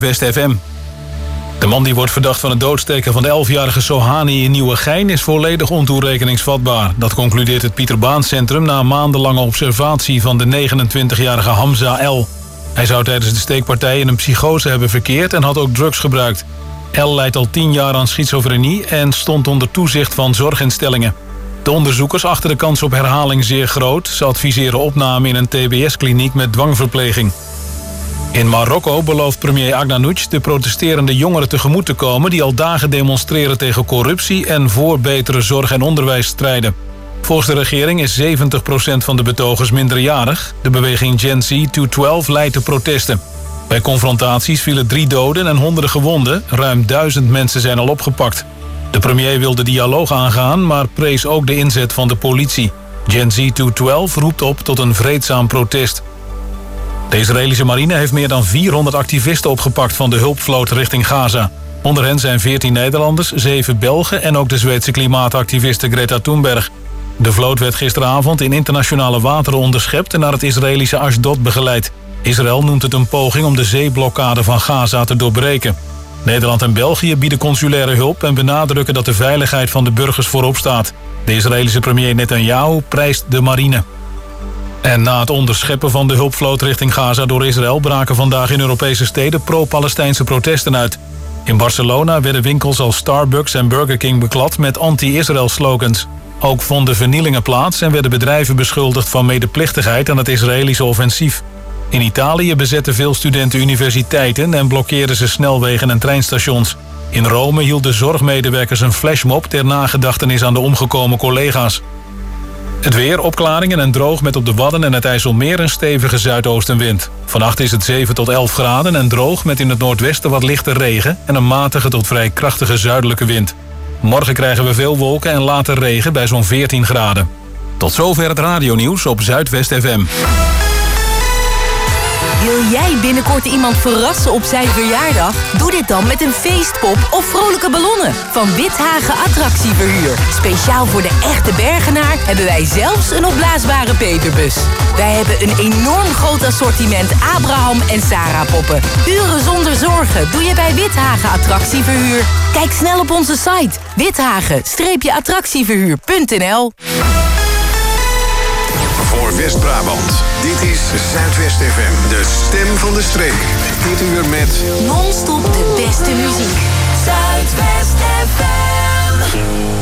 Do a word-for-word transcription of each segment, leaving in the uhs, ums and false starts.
West F M. De man die wordt verdacht van het doodsteken van de elfjarige Sohani in Nieuwegein is volledig ontoerekeningsvatbaar. Dat concludeert het Pieter Baan Centrum na maandenlange observatie van de negenentwintigjarige Hamza L. Hij zou tijdens de steekpartij in een psychose hebben verkeerd en had ook drugs gebruikt. L lijdt al tien jaar aan schizofrenie en stond onder toezicht van zorginstellingen. De onderzoekers achten de kans op herhaling zeer groot. Ze adviseren opname in een T B S-kliniek met dwangverpleging. In Marokko belooft premier Aghnouch de protesterende jongeren tegemoet te komen die al dagen demonstreren tegen corruptie en voor betere zorg en onderwijs strijden. Volgens de regering is zeventig procent van de betogers minderjarig. De beweging Gen Z tweehonderdtwaalf leidt de protesten. Bij confrontaties vielen drie doden en honderden gewonden. Ruim duizend mensen zijn al opgepakt. De premier wil de dialoog aangaan, maar prees ook de inzet van de politie. Gen Z tweehonderdtwaalf roept op tot een vreedzaam protest. De Israëlische marine heeft meer dan vierhonderd activisten opgepakt van de hulpvloot richting Gaza. Onder hen zijn veertien Nederlanders, zeven Belgen en ook de Zweedse klimaatactiviste Greta Thunberg. De vloot werd gisteravond in internationale wateren onderschept en naar het Israëlische Ashdod begeleid. Israël noemt het een poging om de zeeblokkade van Gaza te doorbreken. Nederland en België bieden consulaire hulp en benadrukken dat de veiligheid van de burgers voorop staat. De Israëlische premier Netanyahu prijst de marine. En na het onderscheppen van de hulpvloot richting Gaza door Israël braken vandaag in Europese steden pro-Palestijnse protesten uit. In Barcelona werden winkels als Starbucks en Burger King beklad met anti-Israël slogans. Ook vonden vernielingen plaats en werden bedrijven beschuldigd van medeplichtigheid aan het Israëlische offensief. In Italië bezetten veel studenten universiteiten en blokkeerden ze snelwegen en treinstations. In Rome hielden zorgmedewerkers een flashmob ter nagedachtenis aan de omgekomen collega's. Het weer, opklaringen en droog met op de Wadden en het IJsselmeer een stevige zuidoostenwind. Vannacht is het zeven tot elf graden en droog met in het noordwesten wat lichte regen en een matige tot vrij krachtige zuidelijke wind. Morgen krijgen we veel wolken en later regen bij zo'n veertien graden. Tot zover het radionieuws op Zuidwest F M. Wil jij binnenkort iemand verrassen op zijn verjaardag? Doe dit dan met een feestpop of vrolijke ballonnen van Withagen Attractieverhuur. Speciaal voor de echte Bergenaar hebben wij zelfs een opblaasbare Peterbus. Wij hebben een enorm groot assortiment Abraham en Sarah poppen. Uren zonder zorgen doe je bij Withagen Attractieverhuur. Kijk snel op onze site withagen attractieverhuur punt n l. Voor West-Brabant. Dit is Zuidwest F M, de stem van de streek. Dit uur met non-stop de beste muziek. Zuidwest F M.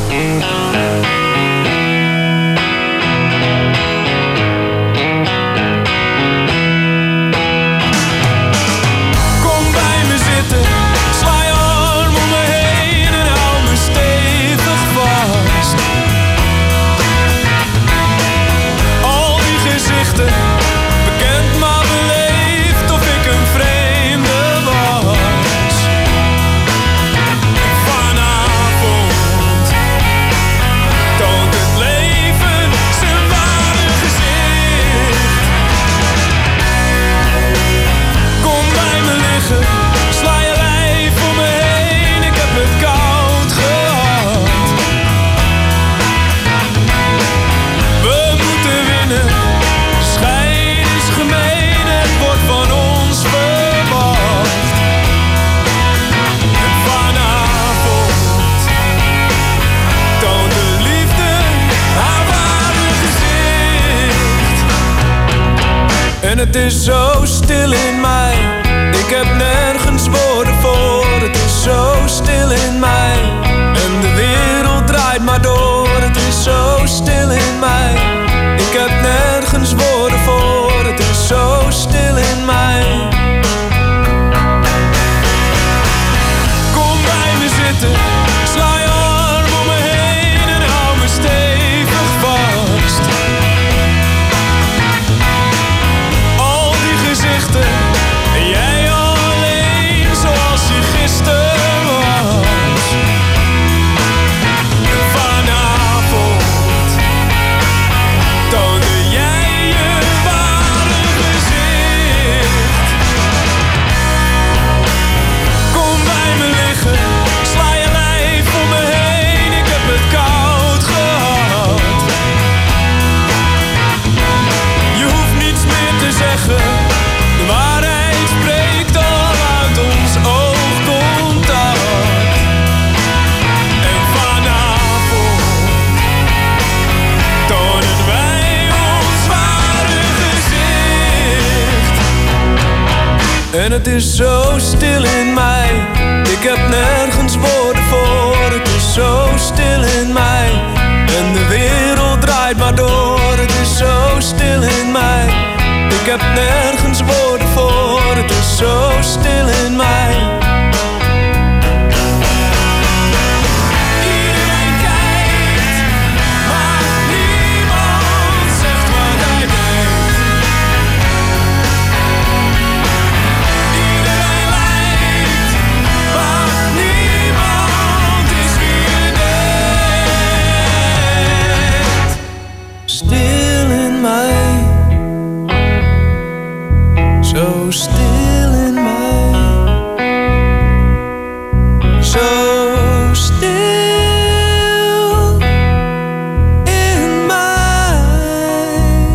Kom bij me zitten, sla je arm om me heen en hou me stevig vast. Bekend maar beleefd of ik een vreemde was. Vanavond toont het leven zijn ware gezicht. Kom bij me liggen, sla je lijf om me heen, ik heb het koud gehad. We moeten winnen. Schijn is gemeen, het wordt van ons verwacht. En vanavond toont de liefde haar ware gezicht. En het is zo stil in mij, ik heb nergens woorden voor. Het is zo stil in mij en de wereld draait maar door. Het is zo stil in mij, ik heb nergens woorden voor, het is zo stil in mij. Kom bij me zitten, sla je arm om me heen en hou me stevig vast. Al die gezichten, en jij alleen zoals je gisteren was. Vanavond toonde jij je ware gezicht. Kom bij me liggen, sla je lijf En het is zo stil in mij. Ik heb nergens woorden voor. Het is zo stil in mij. En de wereld draait maar door. Het is zo stil in mij. Ik heb nergens woorden voor. Het is zo stil in mij. Iedereen kijkt, maar niemand zegt wat hij denkt. Iedereen lijkt, maar niemand is wie je denkt. Stil in mij. Zo stil in mij, zo stil in mij,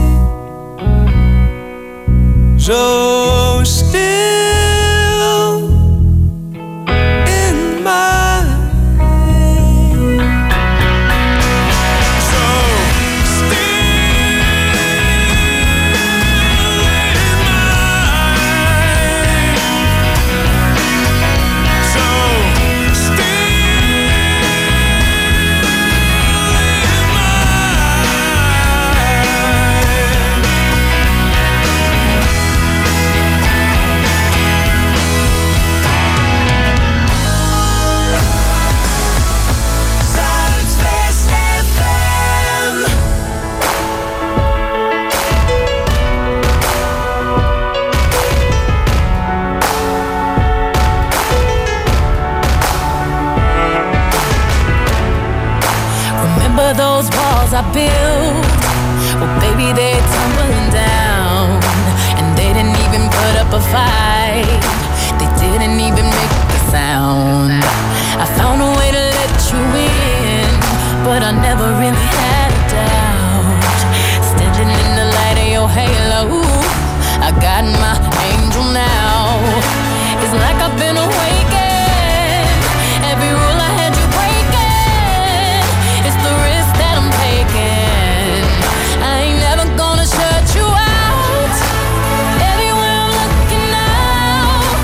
zo stil in mij. Those walls I built, well baby they're tumbling down. And they didn't even put up a fight, they didn't even make a sound. I found a way to let you in, but I never really had a doubt. Standing in the light of your halo, I got my angel now. It's like I've been awakened, every rule I had you breaking. It's the risk that I'm taking, I ain't never gonna shut you out. Everywhere I'm looking now,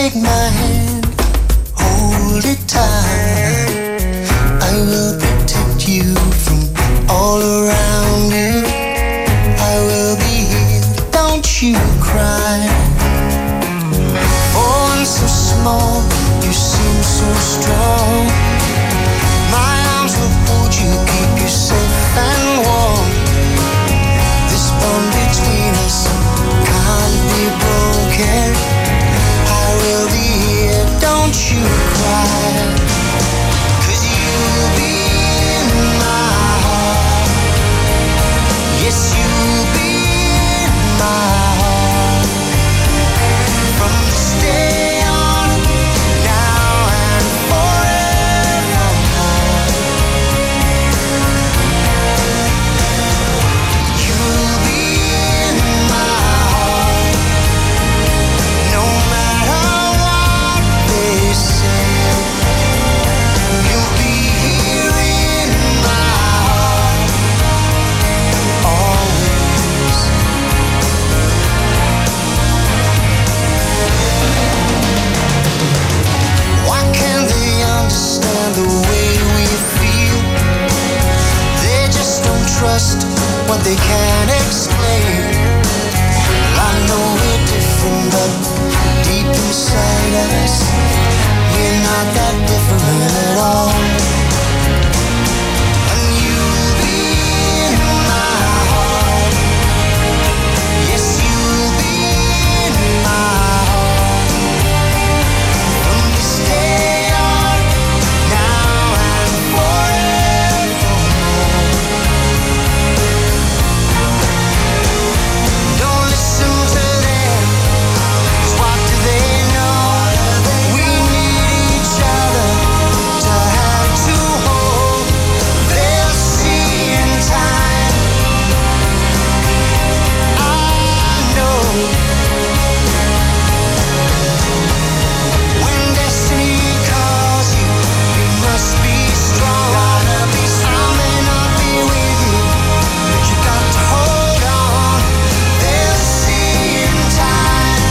take my hand, hold it tight. I will protect you from all around you. I will be here, don't you cry. For one so small, you seem so strong. My arms will hold you, keep you safe and warm. This bond between us can't be broken. I will be here, don't you cry. 'Cause you'll be in my heart. Yes, you'll be in my heart. From this day on, now and forevermore. You'll be in my heart. No matter what they say, you'll be here in my heart. Always. Why can't they understand the way we feel? They just don't trust what they can't explain. I know we're different, but deep inside us, we're not that different at all. And you'll be in my heart. Yes, you'll be in my heart. From this day on, now and forevermore. Don't listen to them, 'cause what do they know? We need each other to have to hold. They'll see in time. I know. When destiny calls you, you must be strong. I may not be with you, but you got to hold on. They'll see in time.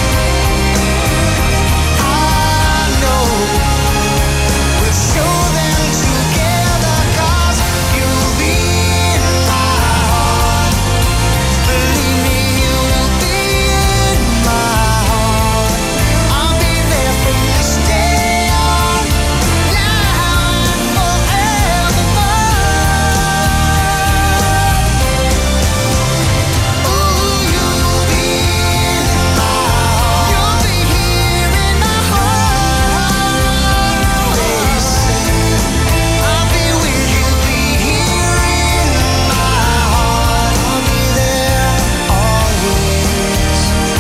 I know. We'll show them together, 'cause you'll be in my heart. Believe me, you'll be in my heart. I'll be there from this day on, now and forevermore. Ooh, you'll be in my heart. You'll be here in my heart. Always. I'll be with you, be here in my heart. I'll be there always.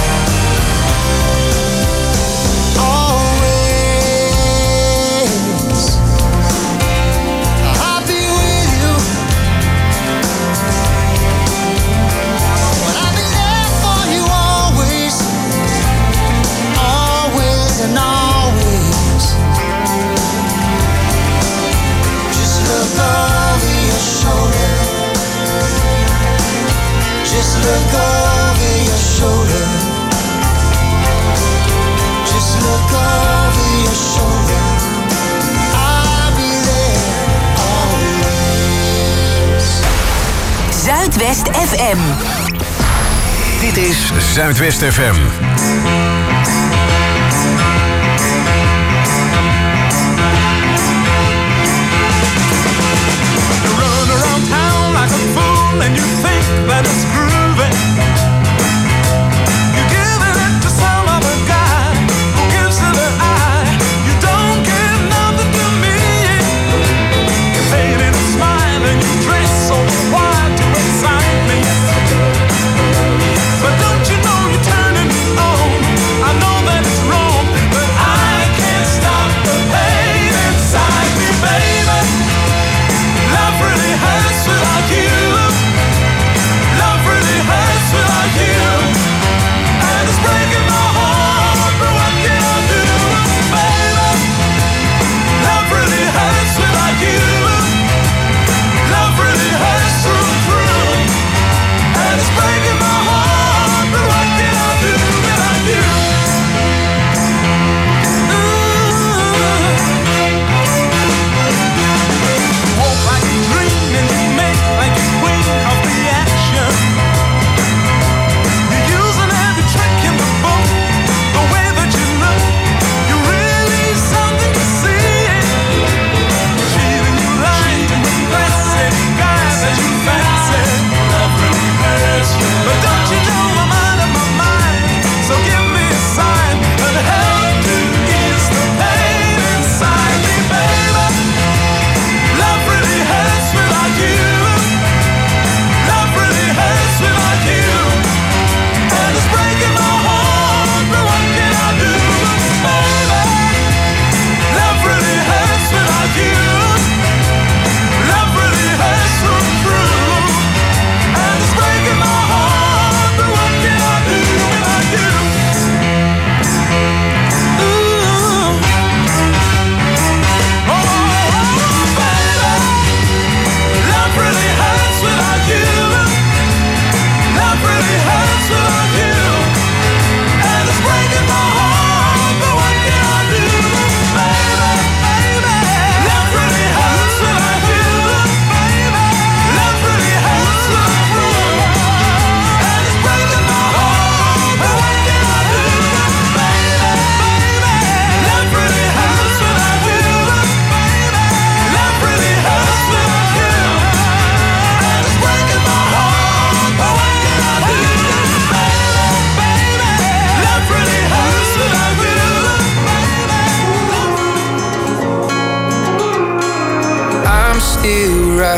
Always. I'll be with you. But I'll be there for you always. Always and always. Just look over your shoulder. Just look over your shoulder. Just look over your shoulder. I'll be there always. Zuidwest F M. Dit is Zuidwest F M. You run around town like a fool and you think that it's groovy. You give it to some other guy who gives it an eye. You don't give nothing to me. You fade in a smile and you dress so wild to excite me. But don't you know you're turning me on?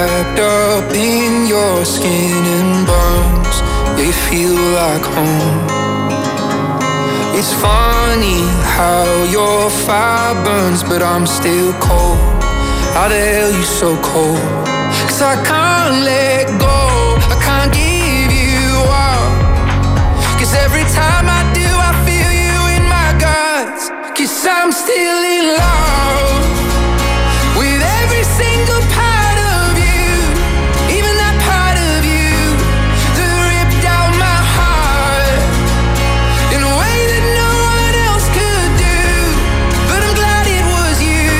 wrapped up in your skin and bones. They feel like home. It's funny how your fire burns, but I'm still cold. How the hell you so cold? Cause I can't let go, I can't give you up. Cause every time I do, I feel you in my guts. Cause I'm still in love with every single part of you, even that part of you that ripped out my heart in a way that no one else could do. But I'm glad it was you.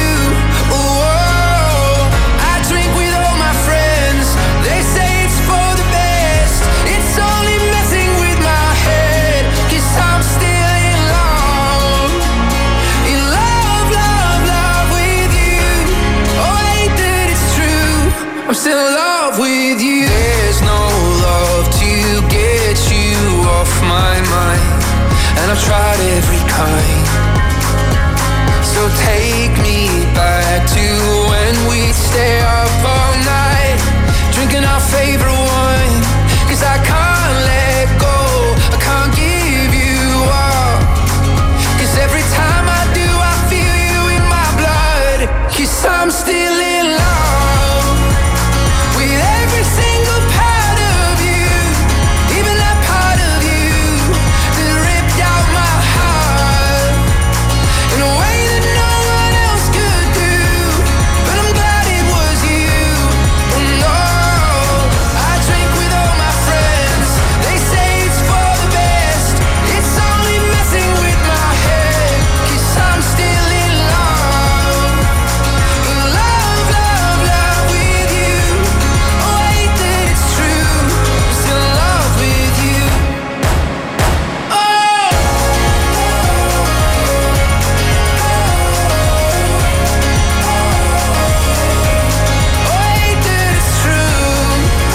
Oh, I drink with all my friends. They say it's for the best. It's only messing with my head. Cause I'm still in love, in love, love, love with you. Oh, I hate that it's true, I'm still in love with you. There's no love to get you off my mind, and I've tried every kind. So take me back to when we'd stay up all night, drinking our favorite wine. Cause I can't let go, I can't give you up. Cause every time I do, I feel you in my blood. Cause I'm still in love with every single part of you, even that part of you that ripped out my heart in a way that no one else could do. But I'm glad it was you. Oh no, I drink with all my friends. They say it's for the best. It's only messing with my head. Cause I'm still in love, in love, love, love with you. Oh, I hate that it's true, I'm still in love with you. Oh, oh, I hate that it's true.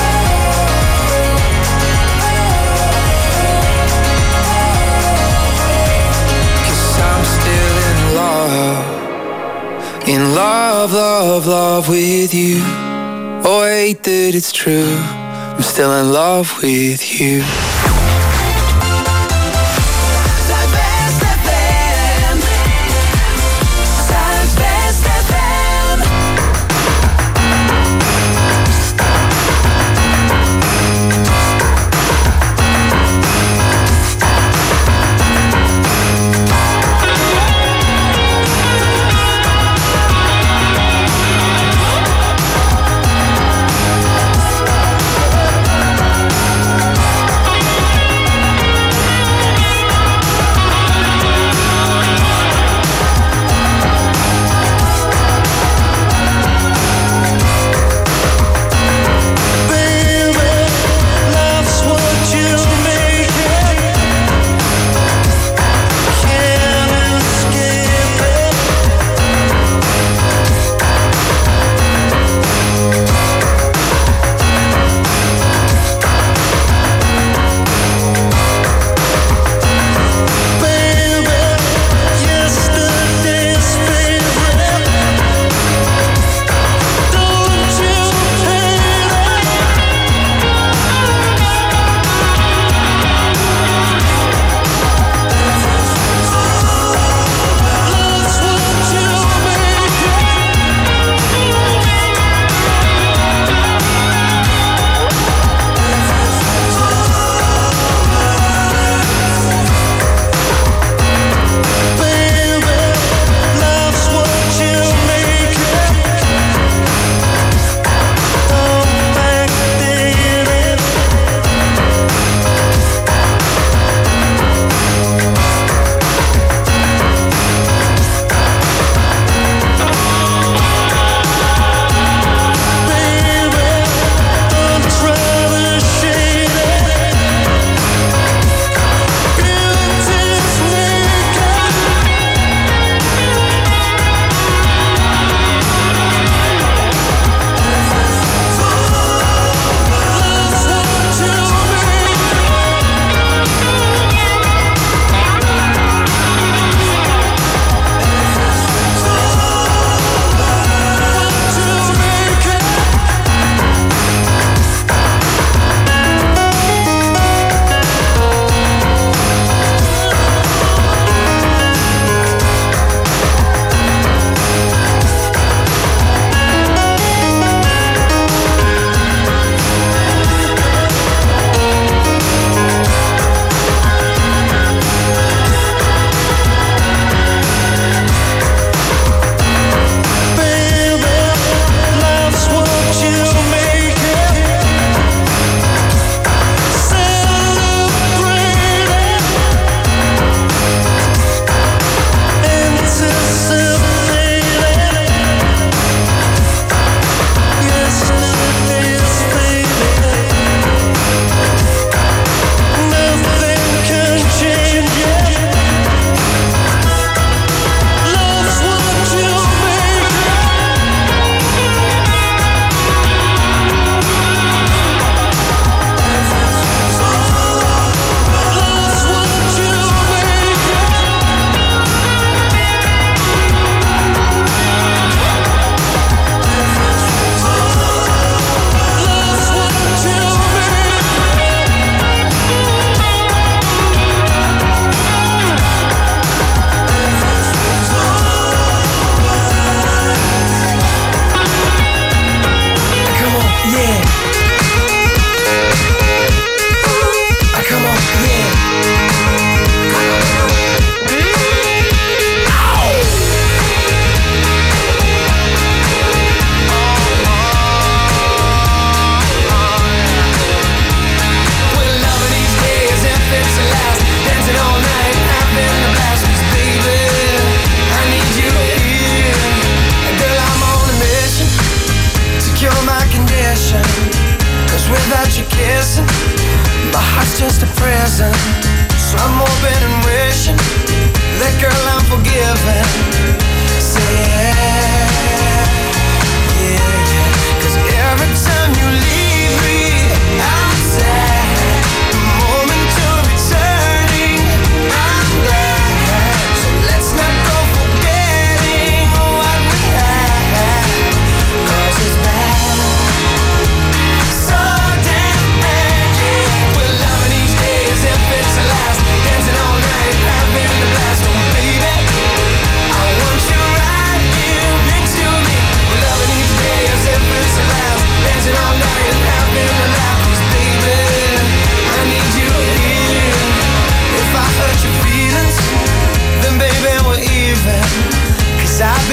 Cause I'm still in love, in love, love, love with you. Oh, I hate that it's true, I'm still in love with you. Zuidwest F M. Zuidwest F M.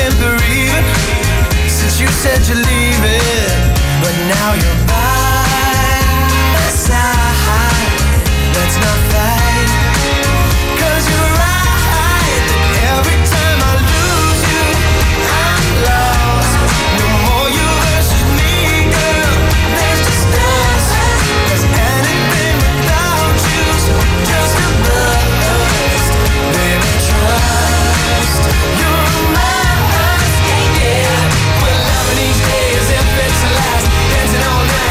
can't believe it. Since you said you're leaving, but now you're by my side. Let's not fight, 'cause you're right. Every time I lose you, I'm lost. No more you versus me, girl. There's just us. 'Cause anything without you's just a bust. Baby, trust. You're mine, yeah. We're loving each day as if it's the last. Dancing all night.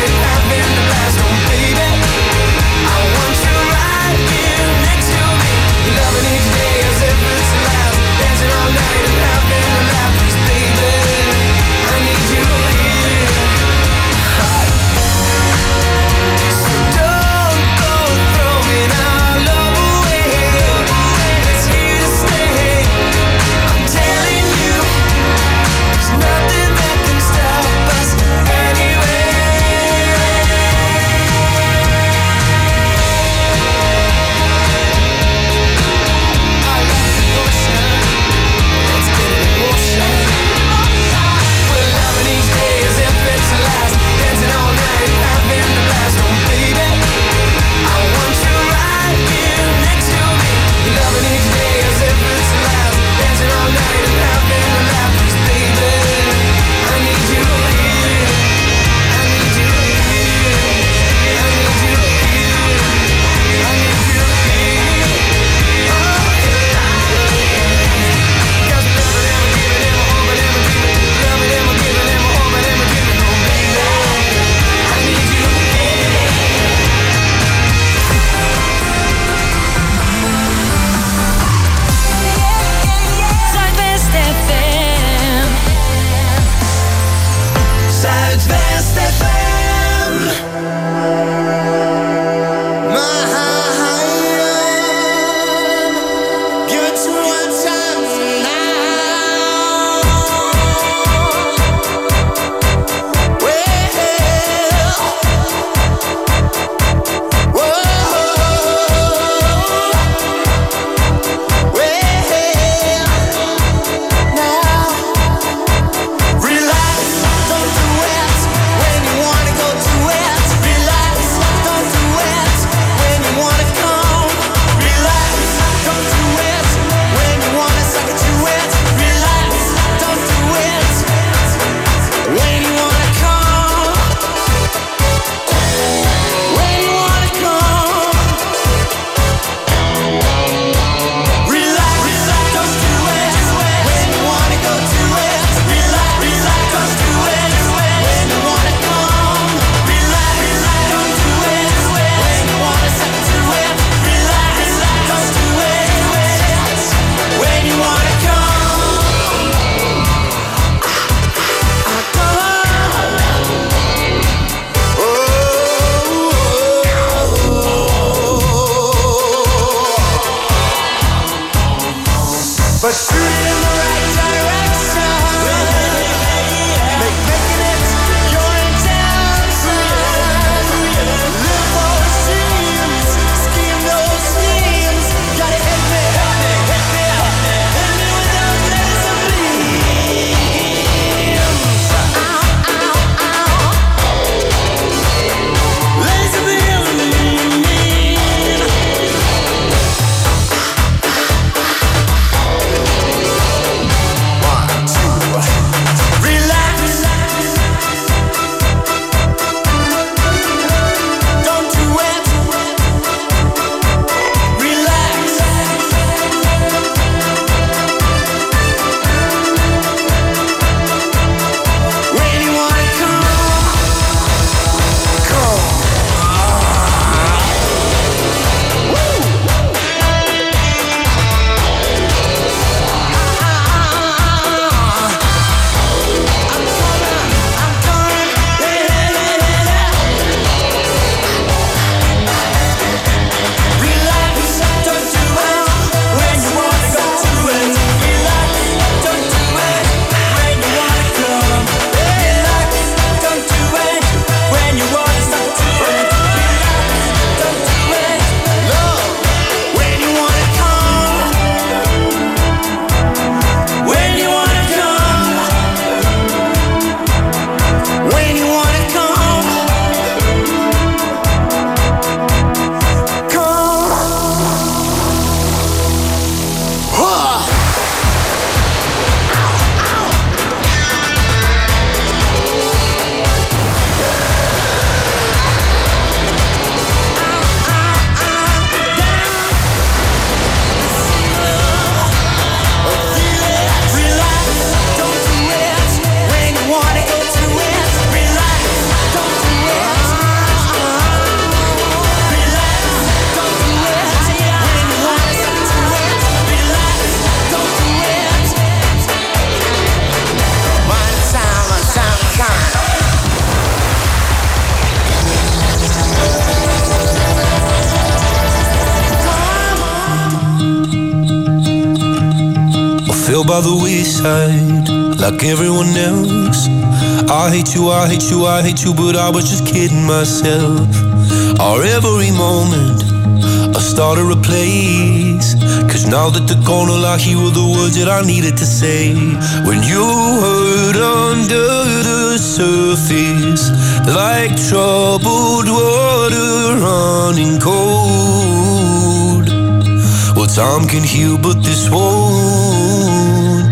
fell by the wayside like everyone else. I hate you, I hate you, I hate you, but I was just kidding myself. Our every moment I started a place, cause now that they're gone, all I hear were the words that I needed to say. When you hurt under the surface, like troubled water running cold. Well, time can heal, but this won't.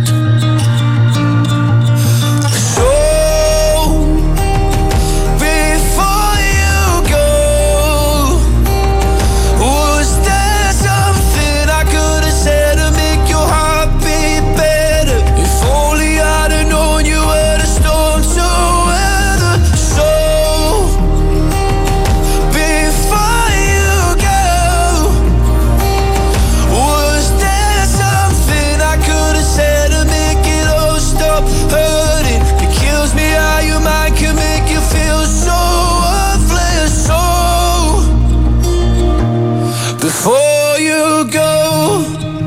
Before you go,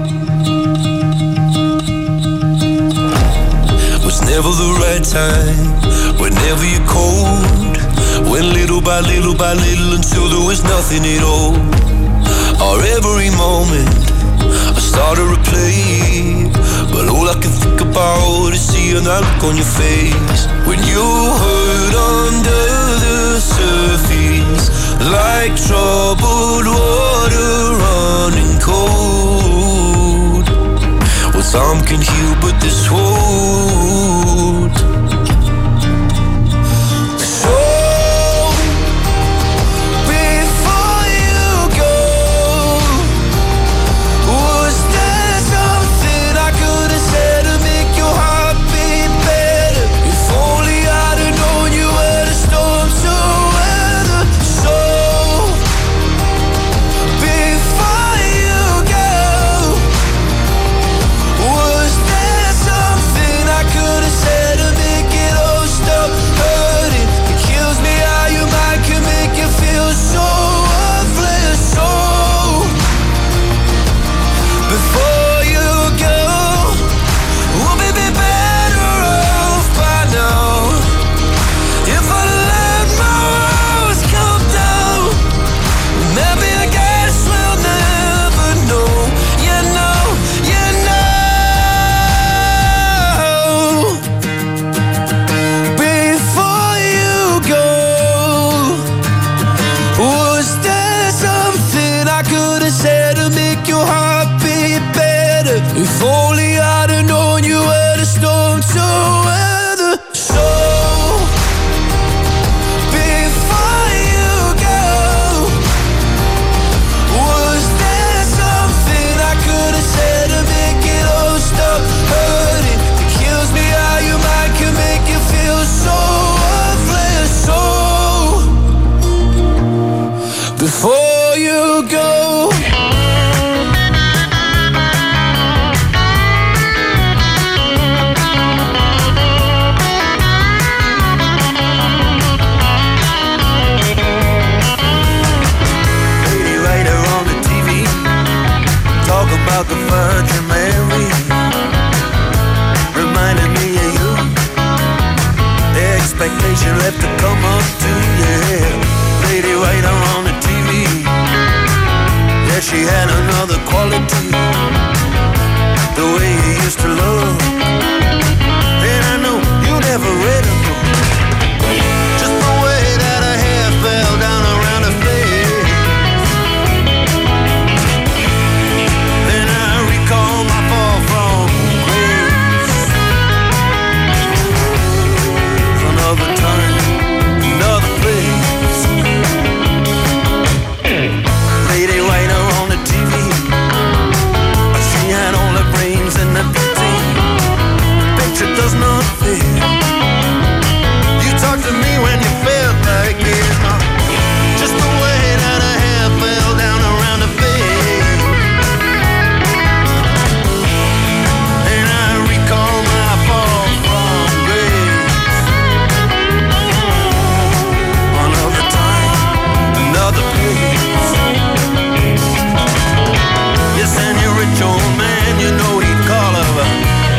was never the right time, whenever you're cold. Went little by little by little until there was nothing at all. Our every moment I started to play, but all I can think about is seeing that look on your face. When you hurt under the surface, like troubled water running cold. Well, some can heal, but this won't. If only I'd have known you were the storm to weather. So before you go, was there something I could have said to make it all stop hurting? It kills me how your mind can make you feel so worthless. So before you go, about the Virgin Mary, reminding me of you. The expectation left to come up to, yeah. Lady Writer on the T V, yeah, she had another quality, the way you used to love. And I know you never read her book, just the way that her hair fell down around her face. Call my fall from grace. Another time, another place. Lady Writer on the T V, she had all the brains and the beauty. The picture does not fit. You talked to me when you felt like it, just the way that her hair fell down around her face. Call my fall from grace. Another time, another place. Yes, and your rich old man, you know he'd call her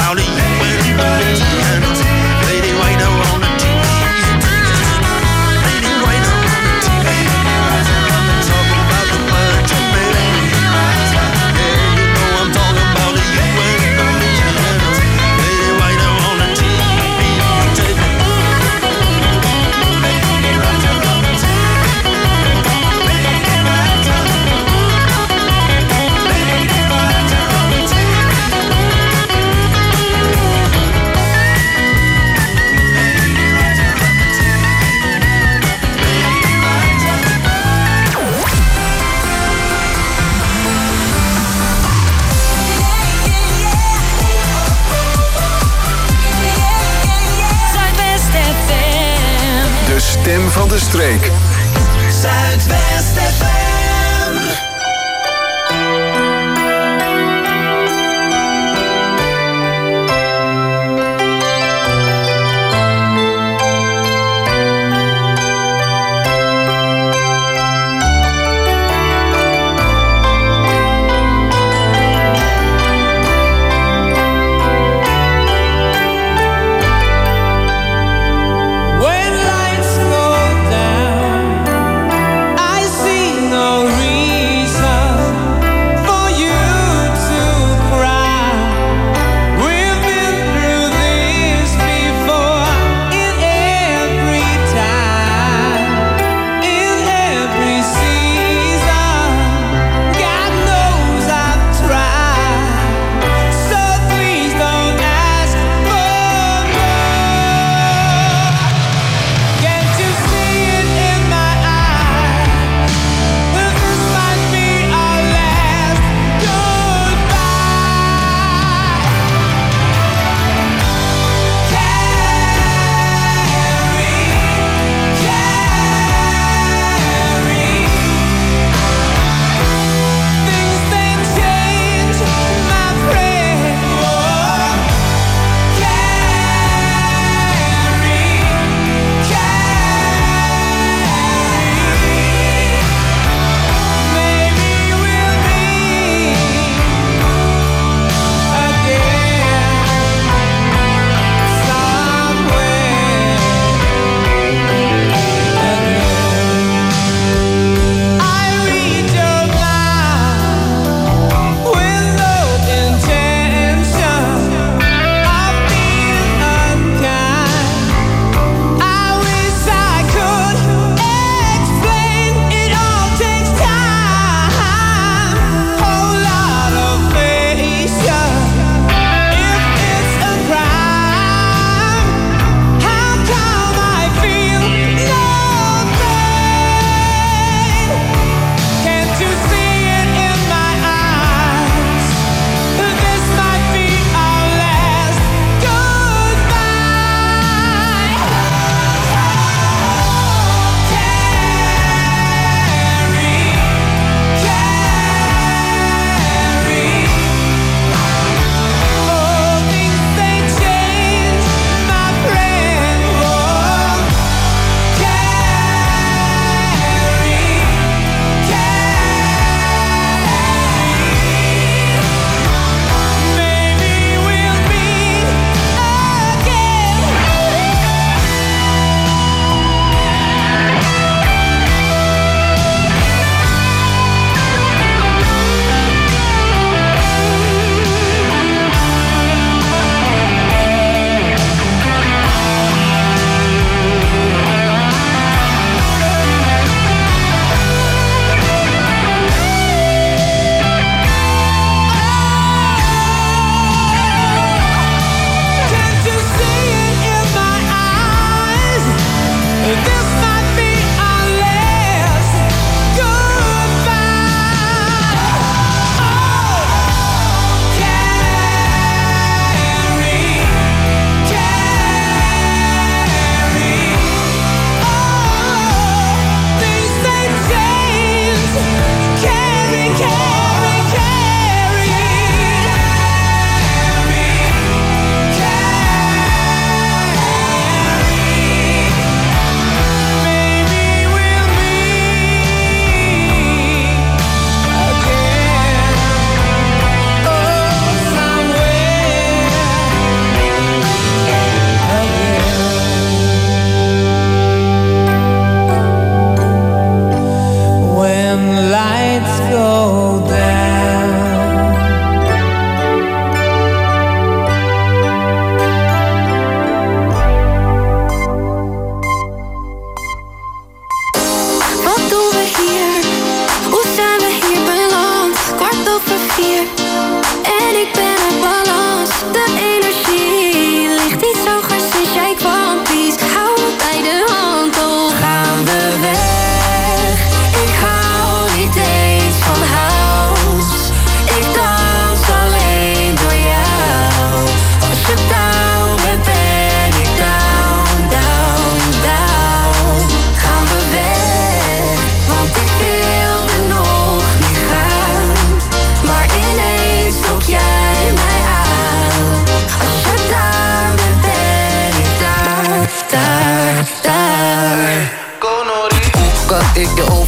about you and me. Lady waiter on the T V. Lady waiter on the T V. Talking about the merger, baby. Yeah, you know I'm talking about you and me. Lady waiter on the T V. Take me. De stem van de streek. Zuidwest F M. When lights go down, I see no reason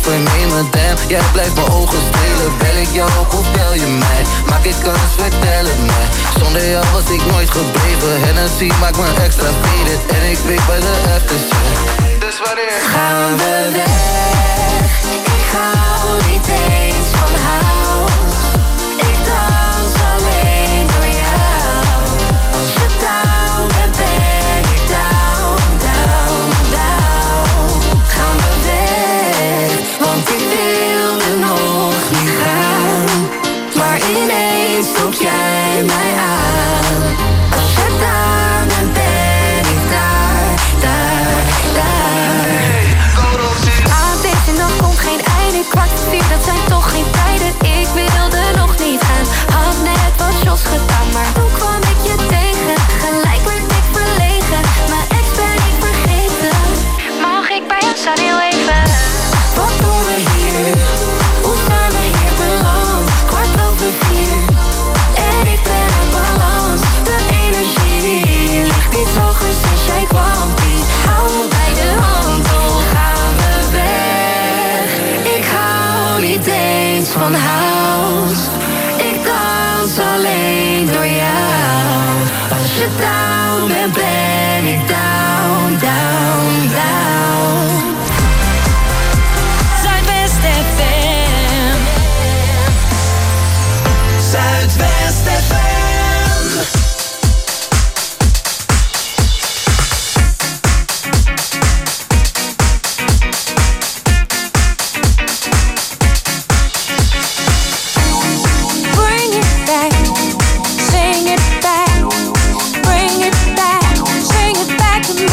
verneem het, damn. Jij blijft mijn ogen strelen. Bel ik jou ook of bel je mij? Maak ik kans, vertel het mij. Zonder jou was ik nooit gebleven. Hennessy maakt me extra faded. En ik weet bij de aftershave. Dus wanneer gaan we weg? Ik hou niet eens van house. Ik dans alleen door jou. Als je down bent, ben ik down, down, down. Gaan we weg, want ik wilde nog niet gaan. Maar ineens stop jij mij aan. Als je daar bent, ben ik daar, daar, daar. Aan deze nacht komt geen einde. Kwart voor vier, dat zijn toch geen tijden. Ik wilde nog niet gaan. Had net wat shots gedaan, maar toen kwam ik je tegen. Gelijk werd ik verlegen. Mijn ex ben ik vergeten. Mag ik bij jou staan heel even? Wat doen we hier? Hoe zijn we hier beland? Kwart over vier. En ik ben in balans. De energie ligt niet hoger sinds jij kwam. Please, hou me bij de hand. Hoe gaan we weg? Ik hou niet eens van house. Ik dans alleen door jou. Als je down bent, ben ik down, down, down. Zuidwest F M. Zuidwest F M. Bring it back, sing it back, bring it back, sing it back to me.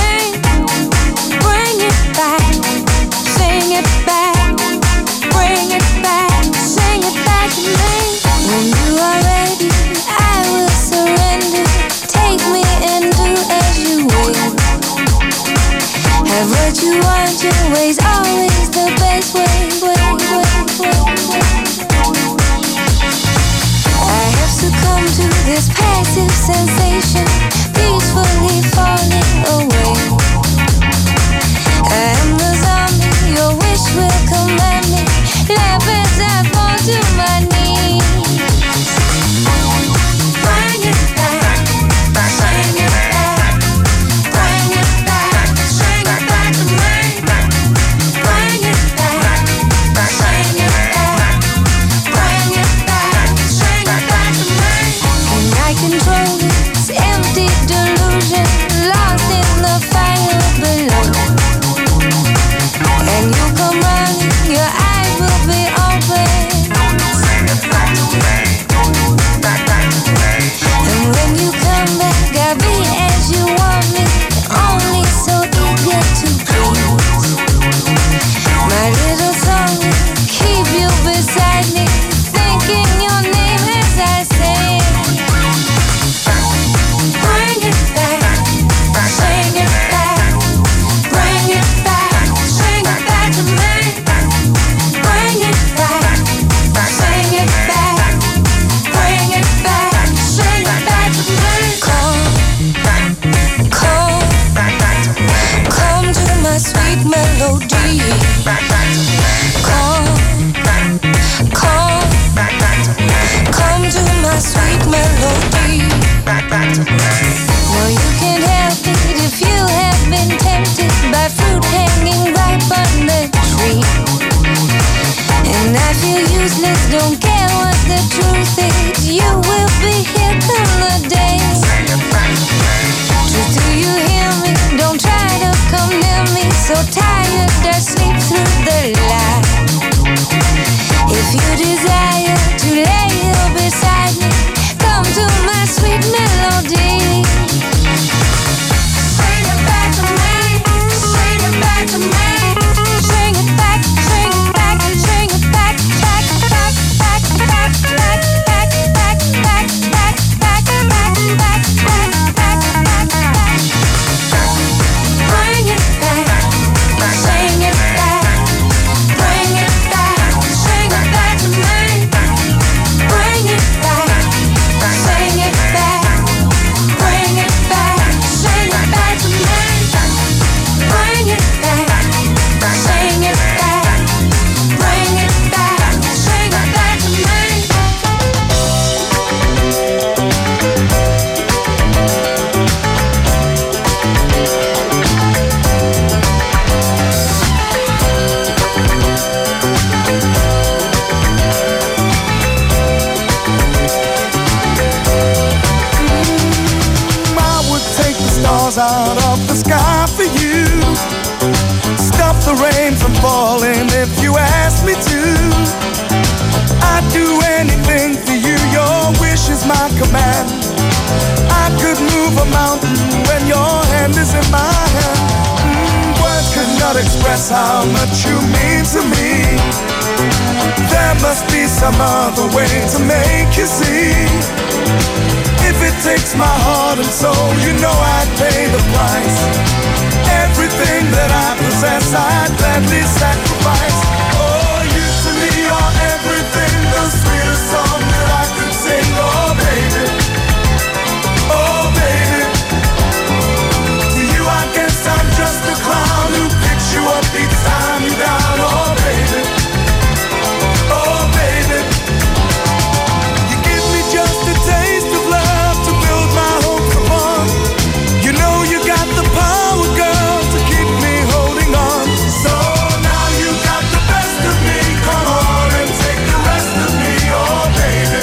stars out of the sky for you. Stop the rain from falling if you ask me to. I'd do anything for you, your wish is my command. I could move a mountain when your hand is in my hand. Mm, words could not express how much you mean to me. There must be some other way to make you see. If it takes my heart and soul, you know I'd pay the price. Everything that I possess, I'd gladly sacrifice. Oh, you to me are everything, the sweetest song that I could sing. Oh, baby, oh, baby. To you I guess I'm just a clown who picks you up each time you down. Oh, baby, oh, baby. You give me just a taste of love to build my hopes upon. You know you got the power, girl, to keep me holding on. So now you got the best of me. Come on and take the rest of me, oh baby.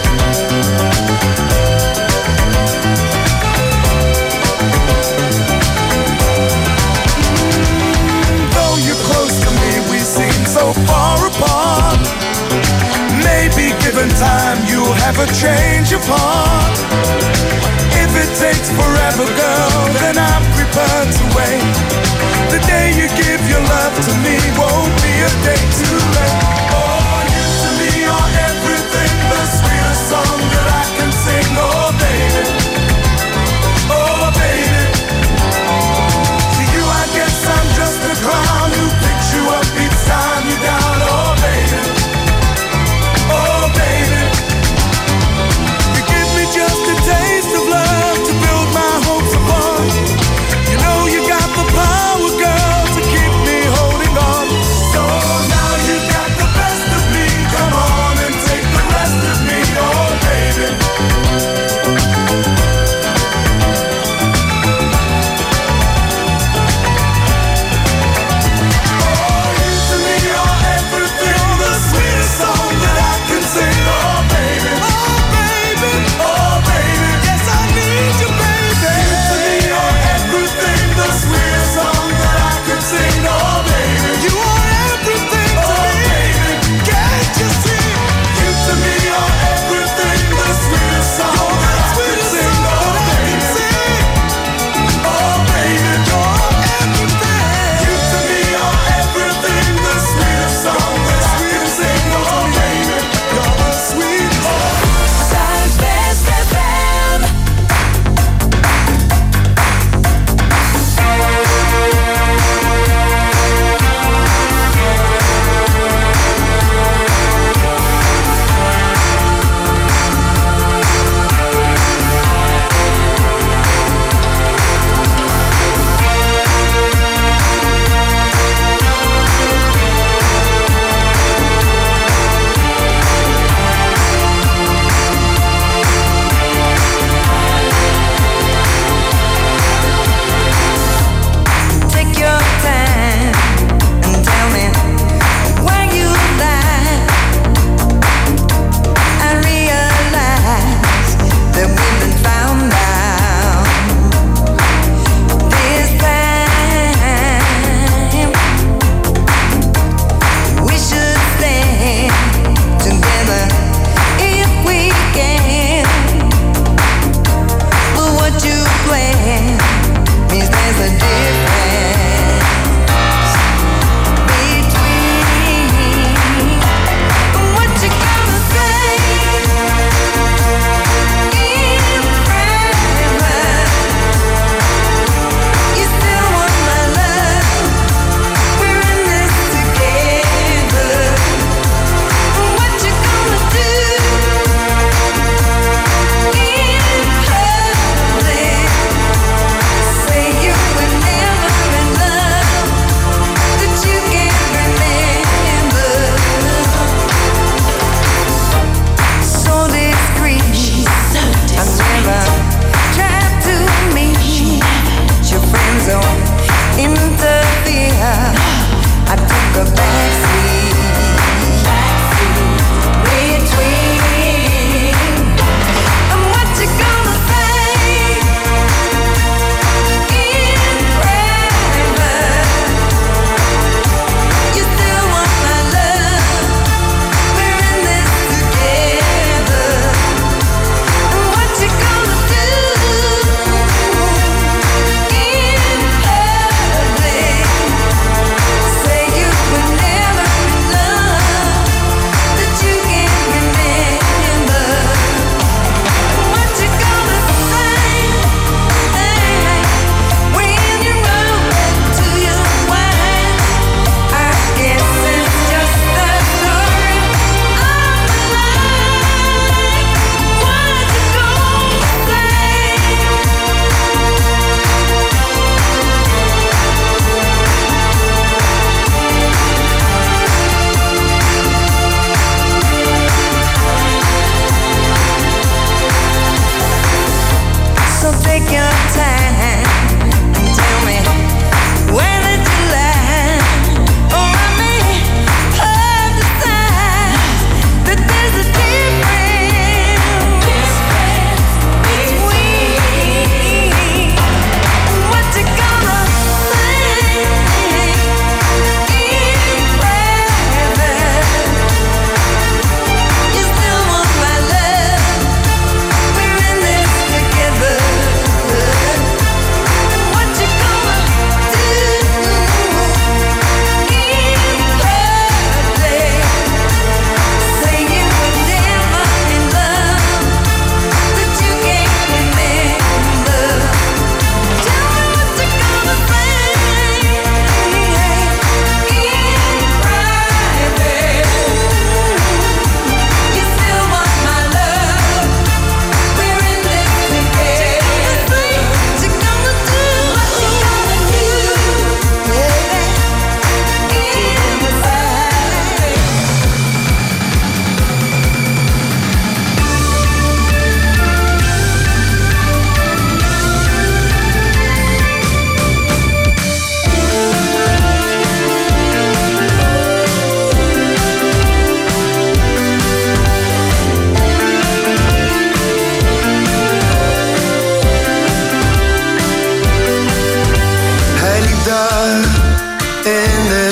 Mm, though you're close to me, we seem so far apart. Maybe given time, you'll have a change of heart. If it takes forever, girl, then I'm prepared to wait. The day you give your love to me won't be a day too late. Oh, you to me are everything, the sweetest song that I can sing. Oh, baby, oh, baby. To you I guess I'm just a clown who picks you up each time you're down. Oh, baby, oh, baby. You give me just a taste of love to build my hopes upon. You know you got the power, girl, to keep me holding on. So now you got the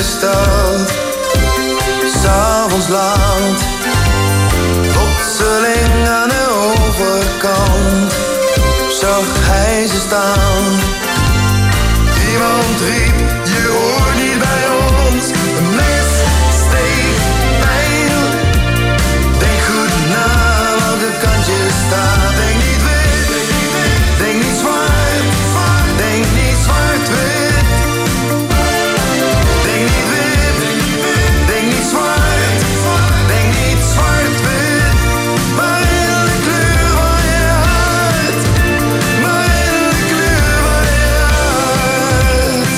stad. 'S'avonds laat, plotseling aan de overkant, zag hij ze staan. Iemand riep, je hoort niet bij ons. Een mes, steek, pijl. Denk goed na welke kant je staat. Denk niet wit, denk niet zwart, denk niet zwart-wit. Denk niet wit, denk niet zwart, denk niet zwart-wit. Maar in de kleur van je hart, maar in de kleur van je hart.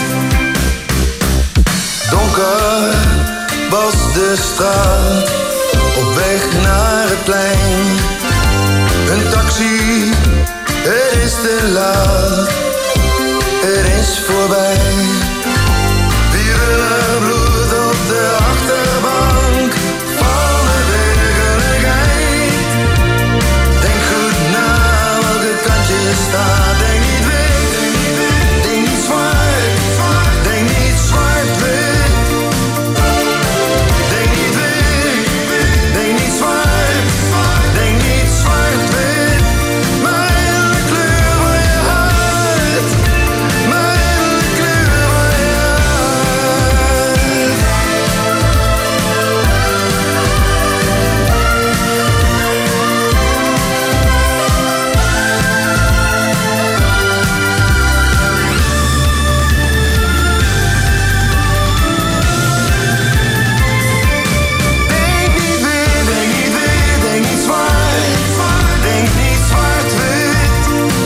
Donker was de straat, op weg naar het plein. Een taxi, het is te laat, het is voorbij. Wieren bloed op de achterbank van de werkelijkheid. Denk goed na welke kant je staat. Denk niet wit, denk niet zwart, denk niet zwart-wit. Denk niet wit, denk niet zwart, denk niet zwart-wit. Maar in de kleur van je hart, maar in de kleur van je hart. Denk niet wit, denk niet wit, denk niet zwart, denk niet zwart-wit.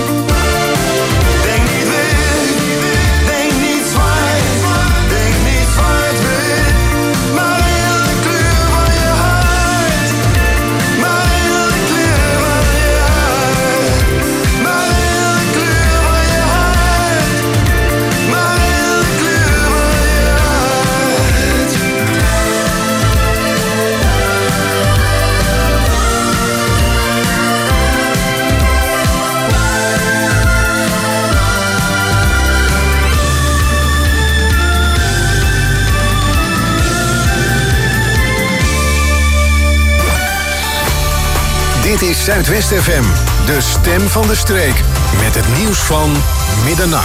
Denk niet wit, denk niet zwart, denk niet zwart-wit. Maar in de kleur van je hart, maar in de kleur van je hart. Maar in de kleur van je hart, maar in de kleur van je hart. Dit is Zuidwest F M, de stem van de streek. Met het nieuws van middernacht.